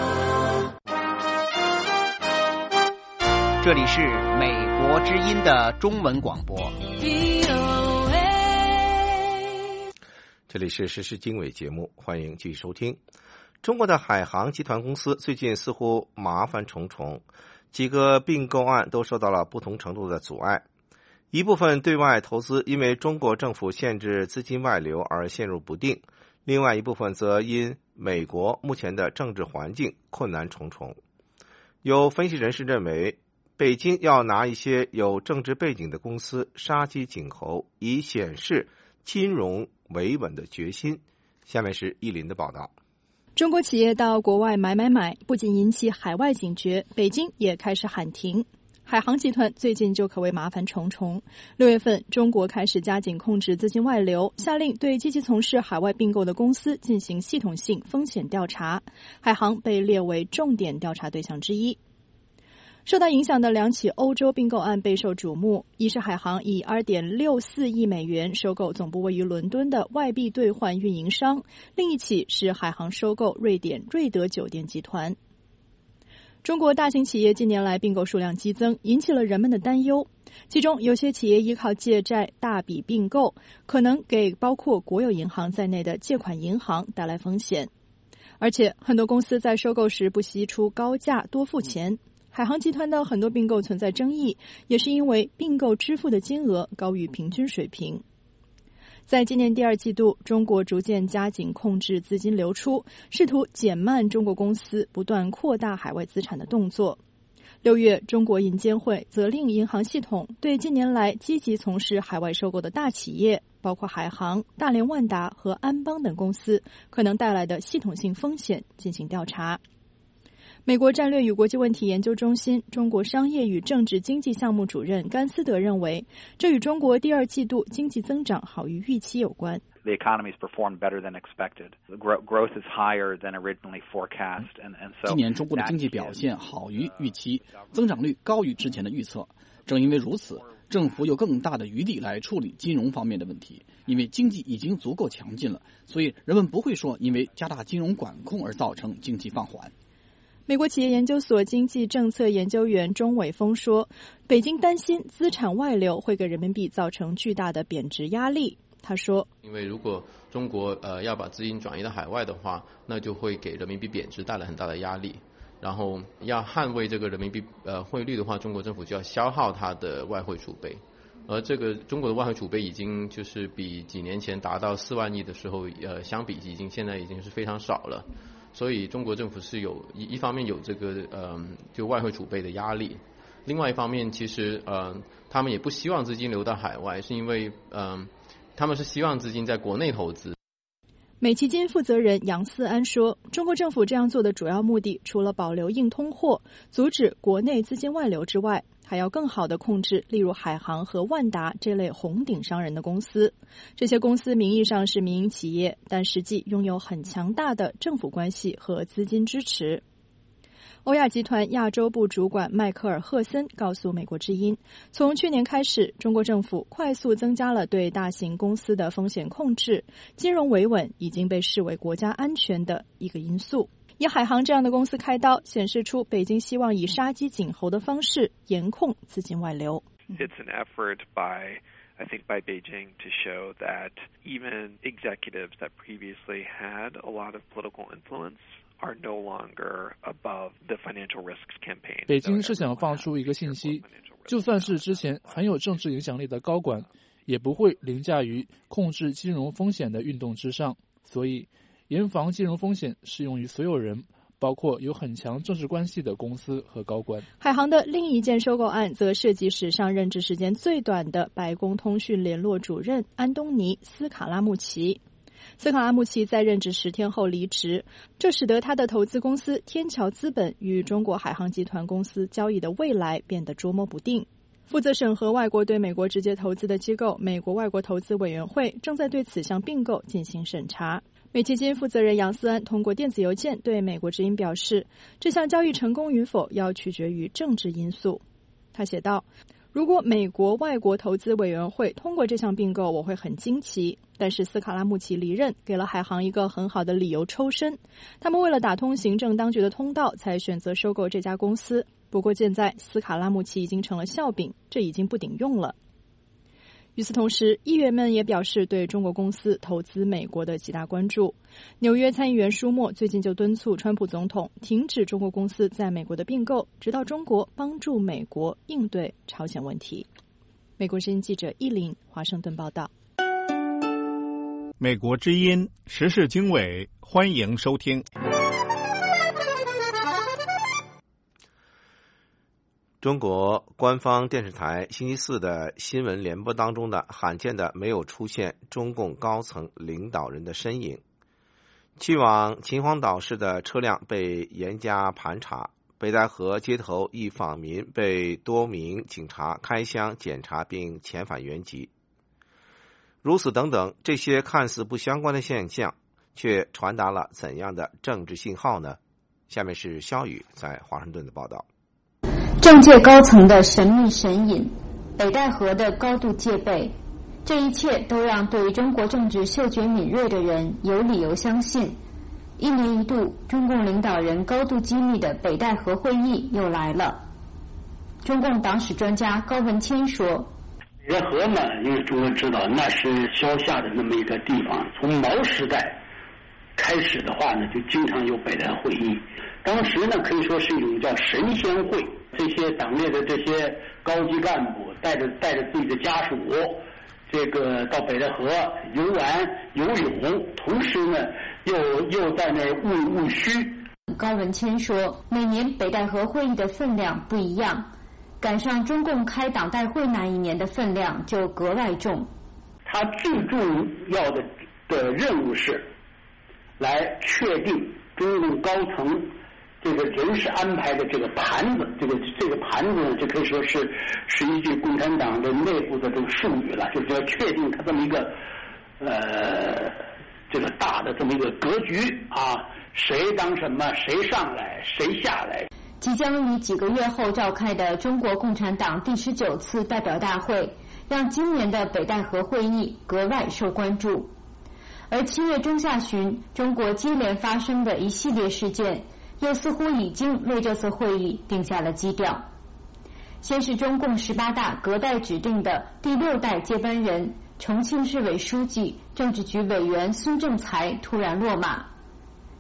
这里是美国之音的中文广播。 这里是时事经纬节目，欢迎继续收听。中国的海航集团公司最近似乎麻烦重重，几个并购案都受到了不同程度的阻碍。一部分对外投资因为中国政府限制资金外流而陷入不定，另外一部分则因美国目前的政治环境困难重重。有分析人士认为，北京要拿一些有政治背景的公司杀鸡儆猴，以显示金融维稳的决心。下面是依林的报道。 中国企业到国外买买买，不仅引起海外警觉，北京也开始喊停。海航集团最近就可谓麻烦重重。六月份，中国开始加紧控制资金外流，下令对积极从事海外并购的公司进行系统性风险调查，海航被列为重点调查对象之一。受到影响的两起欧洲并购案备受瞩目，一是海航以 二点六四亿美元收购总部位于伦敦的外币兑换运营商，另一起是海航收购瑞典瑞德酒店集团。中国大型企业近年来并购数量激增，引起了人们的担忧。其中有些企业依靠借债大笔并购，可能给包括国有银行在内的借款银行带来风险。而且很多公司在收购时不惜出高价多付钱。海航集团的很多并购存在争议，也是因为并购支付的金额高于平均水平。在今年第二季度，中国逐渐加紧控制资金流出，试图减慢中国公司不断扩大海外资产的动作。六月，中国银监会责令银行系统对近年来积极从事海外收购的大企业，包括海航、大连万达和安邦等公司，可能带来的系统性风险进行调查。美国战略与国际问题研究中心中国商业与政治经济项目主任甘斯德认为，这与中国第二季度经济增长好于预期有关。 The economy's performed better than expected. The growth is higher than originally forecast, and and so 今年中国的经济表现好于预期，增长率高于之前的预测。正因为如此，政府有更大的余地来处理金融方面的问题，因为经济已经足够强劲了，所以人们不会说因为加大金融管控而造成经济放缓。 美国企业研究所经济政策研究员钟伟峰说，北京担心资产外流会给人民币造成巨大的贬值压力。他说， 因为如果中国呃要把资金转移到海外的话，那就会给人民币贬值带来很大的压力。 然后要捍卫这个人民币呃汇率的话，中国政府就要消耗它的外汇储备，而这个中国的外汇储备已经就是比几年前达到四万亿的时候呃相比，已经现在已经是非常少了。所以中国政府是有一一方面有这个呃就外汇储备的压力，另外一方面其实呃他们也不希望资金流到海外，是因为嗯、呃、他们是希望资金在国内投资。 美基金负责人杨思安说，中国政府这样做的主要目的，除了保留硬通货、阻止国内资金外流之外，还要更好地控制例如海航和万达这类红顶商人的公司。这些公司名义上是民营企业，但实际拥有很强大的政府关系和资金支持。欧亚集团亚洲部主管迈克尔·赫森告诉美国之音，从去年开始，中国政府快速增加了对大型公司的风险控制，金融维稳已经被视为国家安全的一个因素。以海航这样的公司开刀，显示出北京希望以杀鸡儆猴的方式严控资金外流。 It's an effort by I think by Beijing to show that even executives that previously had a lot of political influence are no longer above the financial risks campaign. 北京是想放出一个信息，就算是之前很有政治影响力的高管，也不会凌驾于控制金融风险的运动之上。所以，严防金融风险适用于所有人，包括有很强政治关系的公司和高官。 海航的另一件收购案则涉及史上任职时间最短的白宫通讯联络主任安东尼·斯卡拉穆齐。斯卡拉穆齐在任职十天后离职，这使得他的投资公司天桥资本与中国海航集团公司交易的未来变得捉摸不定。负责审核外国对美国直接投资的机构美国外国投资委员会正在对此项并购进行审查。美基金负责人杨思安通过电子邮件对美国之音表示，这项交易成功与否要取决于政治因素。他写道，如果美国外国投资委员会通过这项并购，我会很惊奇。但是斯卡拉穆齐离任给了海航一个很好的理由抽身，他们为了打通行政当局的通道才选择收购这家公司。不过现在斯卡拉穆齐已经成了笑柄，这已经不顶用了。与此同时，议员们也表示对中国公司投资美国的极大关注。纽约参议员舒默最近就敦促川普总统停止中国公司在美国的并购，直到中国帮助美国应对朝鲜问题。美国之音记者依林华盛顿报道。 美国之音时事经纬，欢迎收听。 中国官方电视台星期四的新闻联播当中的罕见的没有出现中共高层领导人的身影。去往秦皇岛市的车辆被严加盘查，北戴河街头一访民被多名警察开箱检查并遣返原籍。如此等等，这些看似不相关的现象，却传达了怎样的政治信号呢？下面是肖宇在华盛顿的报道。 政界高层的神秘神隐，北戴河的高度戒备，这一切都让对中国政治嗅觉敏锐的人有理由相信，一年一度中共领导人高度机密的北戴河会议又来了。中共党史专家高文谦说， 北戴河呢，因为中国知道那是萧夏的那么一个地方，从毛时代开始的话呢，就经常有北戴会议。当时呢，可以说是一种叫神仙会，这些党内的这些高级干部带着带着自己的家属，这个到北戴河游玩游泳，同时呢，又又在那儿务务虚。 高文谦说，每年北戴河会议的分量不一样，赶上中共开党代会那一年的分量就格外重。 他最重要的的任务是来确定中共高层这个人事安排的这个盘子，这个这个盘子呢，这可以说是是一句共产党的内部的这种术语了，就是要确定他这么一个呃这个大的这么一个格局啊，谁当什么，谁上来，谁下来。 即将于几个月后召开的中国共产党第十九次代表大会，让今年的北戴河会议格外受关注。而七月中下旬，中国接连发生的一系列事件，又似乎已经为这次会议定下了基调。先是中共十八大隔代指定的第六代接班人、重庆市委书记、政治局委员孙政才突然落马，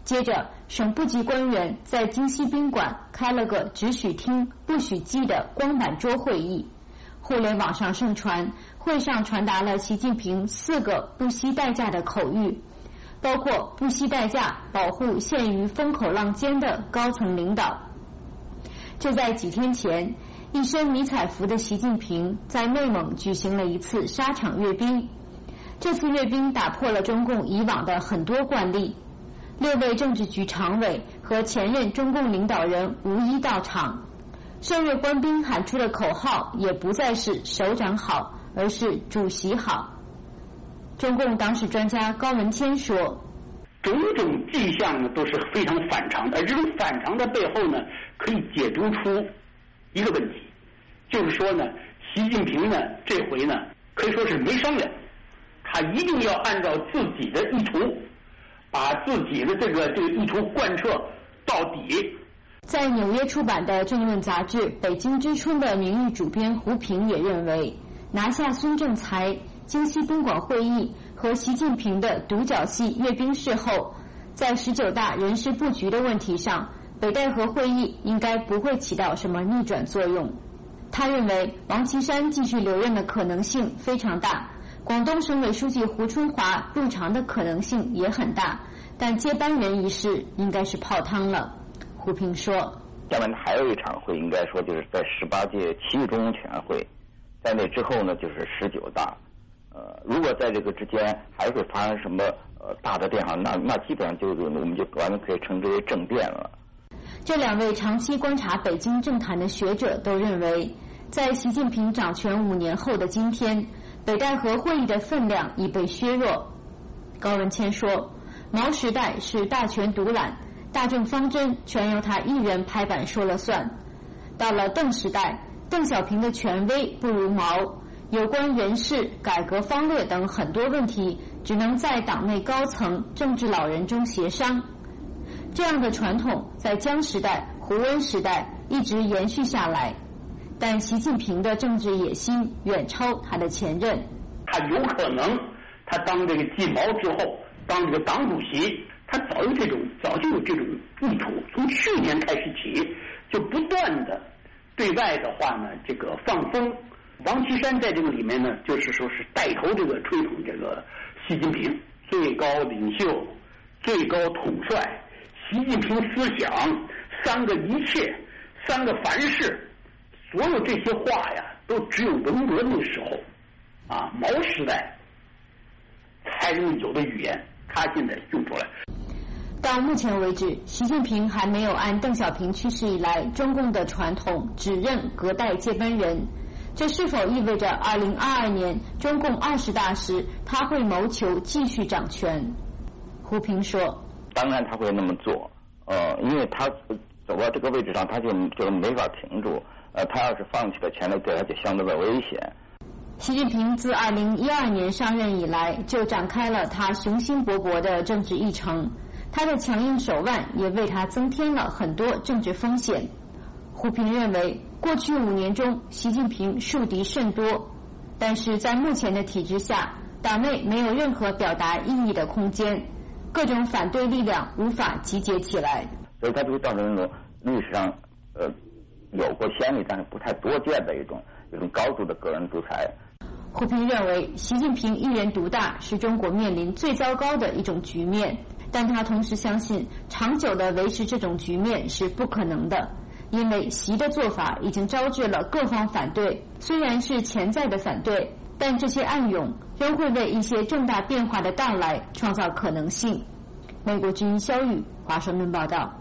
接着，省部级官员在京西宾馆开了个只许听不许记的光板桌会议。互联网上盛传，会上传达了习近平四个不惜代价的口谕，包括不惜代价保护陷于风口浪尖的高层领导。就在几天前，一身迷彩服的习近平在内蒙举行了一次沙场阅兵。这次阅兵打破了中共以往的很多惯例，六位政治局常委和前任中共领导人无一到场。受阅官兵喊出的口号也不再是首长好，而是主席好。中共党史专家高文谦说， 种种迹象呢都是非常反常的，而这种反常的背后呢，可以解读出一个问题，就是说呢，习近平呢这回呢可以说是没商量，他一定要按照自己的意图，把自己的这个这个意图贯彻到底。 在纽约出版的政论杂志《北京之春》的名誉主编胡平也认为，拿下孙政才、京西宾馆会议和习近平的独角戏阅兵式后，在十九大人事布局的问题上，北戴河会议应该不会起到什么逆转作用。他认为王岐山继续留任的可能性非常大，广东省委书记胡春华入常的可能性也很大，但接班人一事应该是泡汤了。胡平说， 下面还有一场会，应该说就是在十八届七中中全会，在那之后呢就是十九大。呃，如果在这个之间还会发生什么呃大的变化，那那基本上就是我们就完全可以称之为政变了。 这两位长期观察北京政坛的学者都认为，在习近平掌权五年后的今天，北戴河会议的分量已被削弱。高文谦说，毛时代是大权独揽，大政方针全由他一人拍板说了算。到了邓时代，邓小平的权威不如毛，有关人事、改革方略等很多问题，只能在党内高层、政治老人中协商。这样的传统在江时代、胡温时代一直延续下来，但习近平的政治野心远超他的前任。 他有可能，他当这个继毛之后，当这个党主席，他早有这种早就有这种意图，从去年开始起，就不断的对外的话呢，这个放风。王岐山在这个里面呢，就是说是带头这个吹捧这个习近平最高领袖、最高统帅，习近平思想三个一切、三个凡是，所有这些话呀，都只有文革那时候啊，毛时代才能有的语言，他现在用出来。 到目前为止，习近平还没有按邓小平去世以来中共的传统指认隔代接班人。这是否意味着二零二二年中共二十大时他会谋求继续掌权？胡平说， 当然他会那么做，呃，因为他走到这个位置上，他就就没法停住，呃，他要是放弃了权力，对他就相对的危险。 习近平自二零一二年上任以来，就展开了他雄心勃勃的政治议程，他的强硬手腕也为他增添了很多政治风险。胡平认为，过去五年中，习近平树敌甚多，但是在目前的体制下，党内没有任何表达异议的空间，各种反对力量无法集结起来， 所以它就会造成那种历史上呃有过先例但是不太多见的一种一种高度的个人独裁。 胡平认为，习近平一人独大是中国面临最糟糕的一种局面，但他同时相信，长久的维持这种局面是不可能的。因为习的做法已经招致了各方反对，虽然是潜在的反对，但这些暗涌仍会为一些重大变化的到来创造可能性。美国之音肖宇华盛顿报道。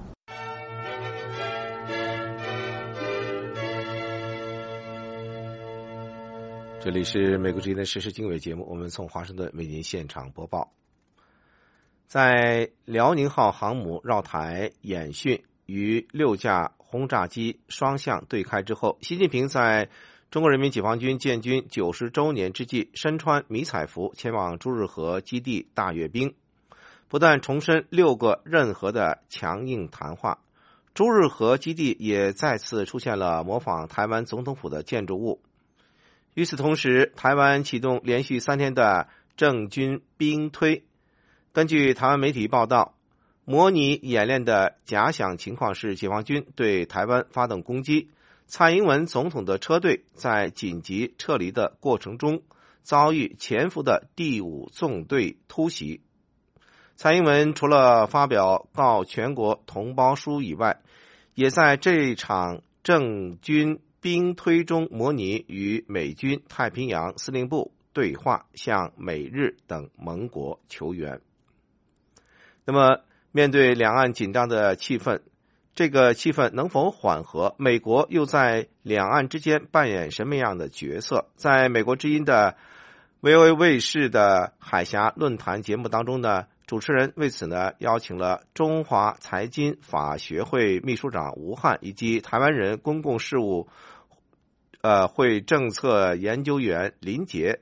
这里是美国之音的时事经纬节目，我们从华盛顿为您现场播报。在辽宁号航母绕台演训与六架轰炸机双向对开之后，习近平在中国人民解放军建军九十周年之际，身穿迷彩服前往朱日和基地大阅兵，不但重申六个任何的强硬谈话，朱日和基地也再次出现了模仿台湾总统府的建筑物。与此同时，台湾启动连续三天的政军兵推。根据台湾媒体报道， 模拟演练的假想情况是解放军对台湾发动攻击，蔡英文总统的车队在紧急撤离的过程中遭遇潜伏的第五纵队突袭。蔡英文除了发表告全国同胞书以外，也在这场政军兵推中模拟与美军太平洋司令部对话，向美日等盟国求援。那么面对两岸紧张的气氛，这个气氛能否缓和？美国又在两岸之间扮演什么样的角色？在美国之音的 V O A 卫视的海峡论坛节目当中呢，主持人为此呢邀请了中华财经法学会秘书长吴汉以及台湾人公共事务呃会政策研究员林杰，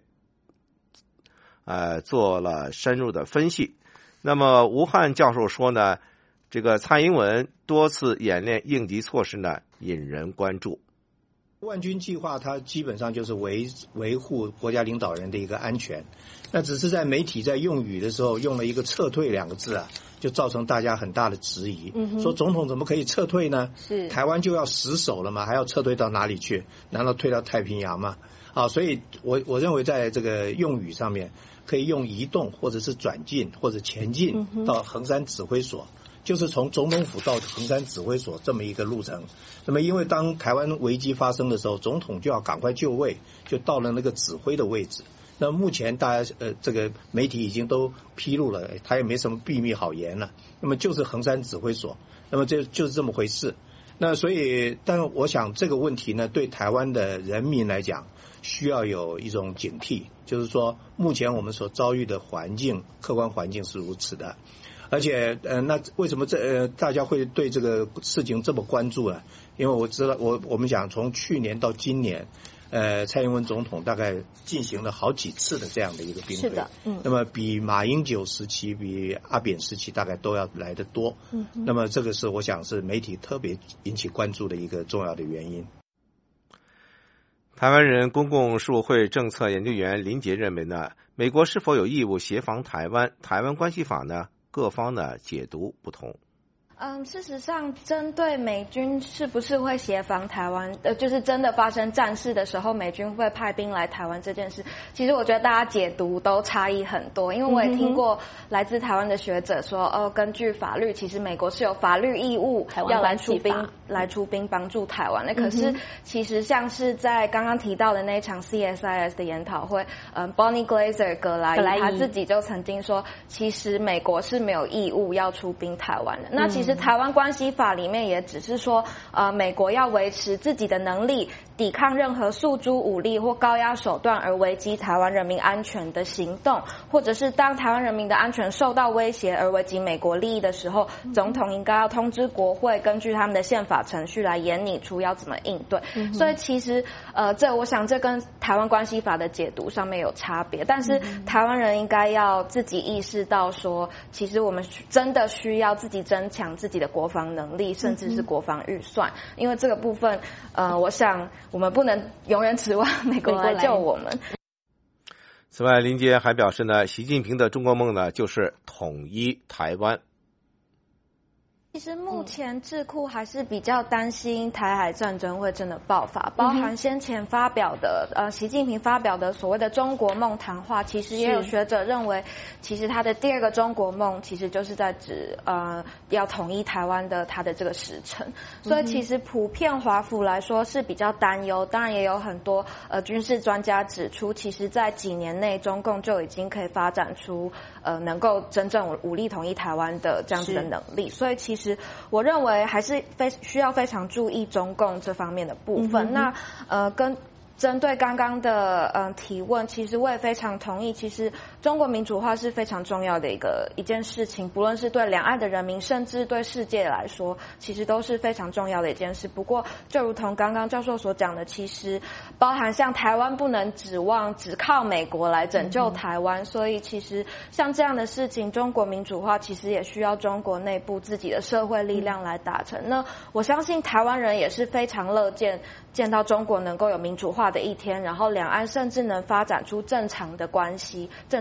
呃做了深入的分析。那么吴汉教授说呢，这个蔡英文多次演练应急措施呢，引人关注。 万军计划它基本上就是维维护国家领导人的一个安全，那只是在媒体在用语的时候用了一个撤退两个字啊，就造成大家很大的质疑，嗯、说总统怎么可以撤退呢？是台湾就要死守了吗？还要撤退到哪里去？难道退到太平洋吗？啊，所以我我认为在这个用语上面可以用移动或者是转进或者前进到衡山指挥所，就是从总统府到衡山指挥所这么一个路程。那么因为当台湾危机发生的时候，总统就要赶快就位，就到了那个指挥的位置。那目前大家呃这个媒体已经都披露了，他也没什么秘密好言了。那么就是衡山指挥所，那么这就是这么回事。那所以，但我想这个问题呢，对台湾的人民来讲，需要有一种警惕，就是说，目前我们所遭遇的环境，客观环境是如此的，而且，呃，那为什么这呃大家会对这个事情这么关注呢？因为我知道，我我们讲从去年到今年，呃，蔡英文总统大概进行了好几次的这样的一个兵推，是的，嗯，那么比马英九时期、比阿扁时期大概都要来得多，嗯，那么这个是我想是媒体特别引起关注的一个重要的原因。 台湾人公共事务会政策研究员林杰认为呢，美国是否有义务协防台湾？台湾关系法呢，各方呢解读不同。 嗯，事实上，针对美军是不是会协防台湾，呃，就是真的发生战事的时候，美军会派兵来台湾这件事，其实我觉得大家解读都差异很多。因为我也听过来自台湾的学者说，哦、呃，根据法律，其实美国是有法律义务要来出兵来出兵帮助台湾的。可是，其实像是在刚刚提到的那一场 C S I S 的研讨会，嗯 ，Bonnie Glaser 葛莱伊他自己就曾经说，其实美国是没有义务要出兵台湾的。那其实。台湾关系法里面也只是说，呃，美国要维持自己的能力，抵抗任何诉诸武力或高压手段而危及台湾人民安全的行动，或者是当台湾人民的安全受到威胁而危及美国利益的时候，总统应该要通知国会，根据他们的宪法程序来研拟出要怎么应对。嗯、所以其实，呃，这我想这跟台湾关系法的解读上面有差别，但是台湾人应该要自己意识到说，其实我们真的需要自己增强自己的国防能力，甚至是国防预算，因为这个部分，呃，我想我们不能永远指望美国来救我们。 此外，林杰还表示呢，习近平的中国梦呢，就是统一台湾。 其实目前智库还是比较担心台海战争会真的爆发，包含先前发表的呃习近平发表的所谓的中国梦谈话，其实也有学者认为，其实他的第二个中国梦其实就是在指呃要统一台湾的他的这个时程，所以其实普遍华府来说是比较担忧，当然也有很多呃军事专家指出，其实在几年内中共就已经可以发展出呃能够真正武力统一台湾的这样子的能力，所以其实。其实我认为还是非需要非常注意中共这方面的部分。嗯、那呃，跟针对刚刚的呃提问，其实我也非常同意。其实中国民主化是非常重要的一个一件事情，不论是对两岸的人民，甚至对世界来说，其实都是非常重要的一件事。不过，就如同刚刚教授所讲的，其实包含像台湾不能指望只靠美国来拯救台湾，嗯、所以其实像这样的事情，中国民主化其实也需要中国内部自己的社会力量来达成。嗯、那我相信台湾人也是非常乐见见到中国能够有民主化的一天，然后两岸甚至能发展出正常的关系、正常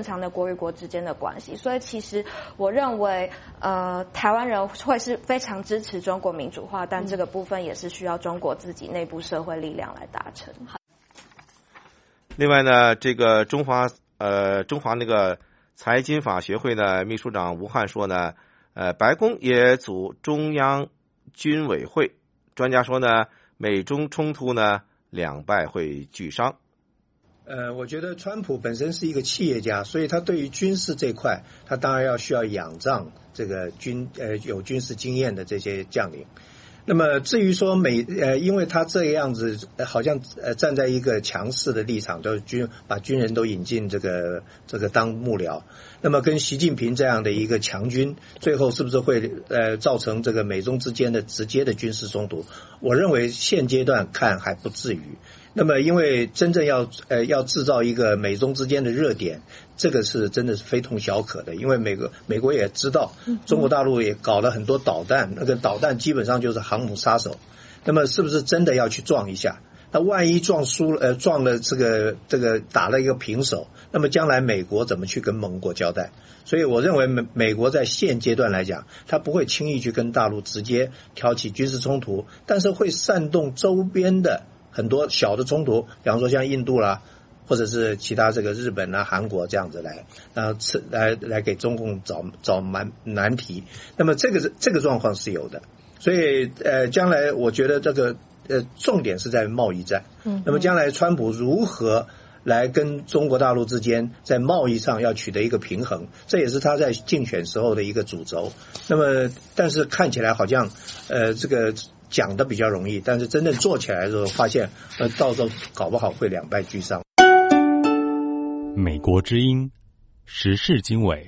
强的国与国之间的关系。所以其实我认为，呃，台湾人会是非常支持中国民主化，但这个部分也是需要中国自己内部社会力量来达成。 另外呢，这个中华呃中华那个财经法学会呢秘书长吴汉说呢，呃，白宫也组中央军委会，专家说呢，美中冲突呢两败会俱伤。 呃，我觉得川普本身是一个企业家，所以他对于军事这块，他当然要需要仰仗这个军呃有军事经验的这些将领。那么至于说美呃，因为他这个样子，呃、好像呃站在一个强势的立场，就是军把军人都引进这个这个当幕僚。那么跟习近平这样的一个强军，最后是不是会呃造成这个美中之间的直接的军事冲突？我认为现阶段看还不至于。那么因为真正要呃要制造一个美中之间的热点，这个是真的是非同小可的。因为美国美国也知道，中国大陆也搞了很多导弹，那个导弹基本上就是航母杀手。那么是不是真的要去撞一下？那万一撞输了，呃，撞了这个这个打了一个平手，那么将来美国怎么去跟盟国交代？所以我认为美美国在现阶段来讲，他不会轻易去跟大陆直接挑起军事冲突，但是会煽动周边的很多小的冲突，比方说像印度啦，或者是其他这个日本啊、韩国这样子来，然后来来给中共找找难难题。那么这个这个状况是有的，所以呃，将来我觉得这个呃重点是在贸易战。嗯，那么将来川普如何来跟中国大陆之间在贸易上要取得一个平衡，这也是他在竞选时候的一个主轴。那么，但是看起来好像呃这个讲的比较容易，但是真正做起来的时候，发现呃到时候搞不好会两败俱伤。 美国之音时事经纬。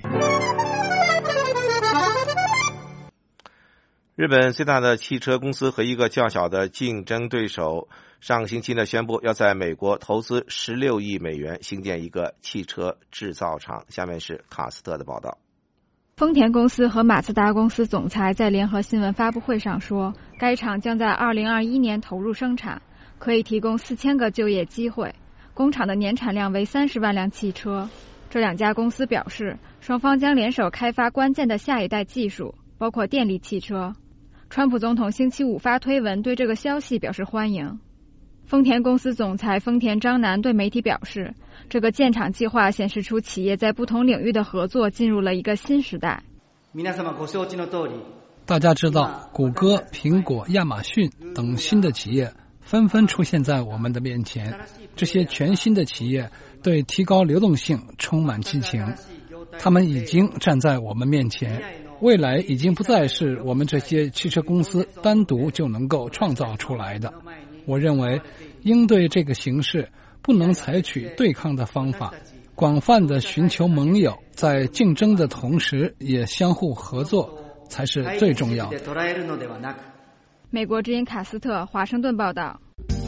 日本最大的汽车公司和一个较小的竞争对手上个星期呢宣布要在美国投资十六亿美元兴建一个汽车制造厂。下面是卡斯特的报道。 丰田公司和马自达公司总裁在联合新闻发布会上说，该厂将在二零二一年投入生产，可以提供四千个就业机会。工厂的年产量为三十万辆汽车。这两家公司表示，双方将联手开发关键的下一代技术，包括电力汽车。川普总统星期五发推文对这个消息表示欢迎。丰田公司总裁丰田章男对媒体表示，这个建厂计划显示出企业在不同领域的合作进入了一个新时代。 大家知道，谷歌、苹果、亚马逊等新的企业纷纷出现在我们的面前。这些全新的企业对提高流动性充满激情，他们已经站在我们面前。未来已经不再是我们这些汽车公司单独就能够创造出来的。我认为应对这个形势不能采取对抗的方法，广泛的寻求盟友，在竞争的同时也相互合作才是最重要的。 美国之音卡斯特华盛顿报道。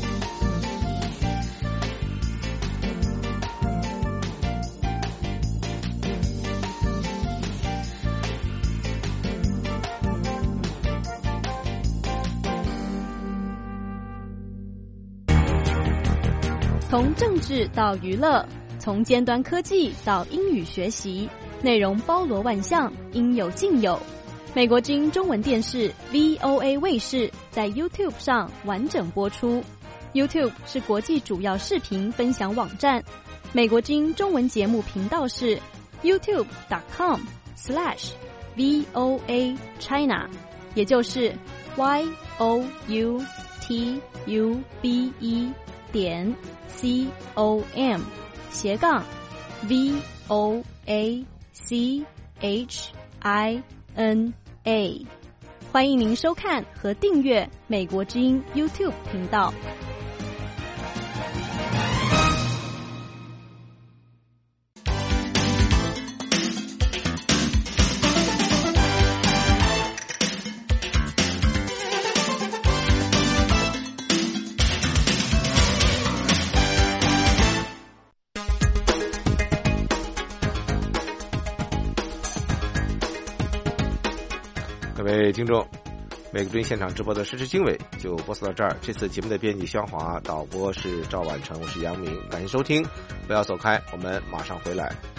从政治到娱乐，从尖端科技到英语学习，内容包罗万象，应有尽有。美国之音中文电视 V O A 卫视在 YouTube 上完整播出。YouTube 是国际主要视频分享网站。美国之音中文节目频道是 YouTube dot com slash V O A China， 也就是 Y O U T U B E 点 C O M 斜杠 V O A C H I N A， 欢迎您收看和订阅美国之音 YouTube 频道。 各位听众，美国之音现场直播的时事经纬就播送到这儿。这次节目的编辑肖华，导播是赵婉成，我是杨明，感谢收听，不要走开，我们马上回来。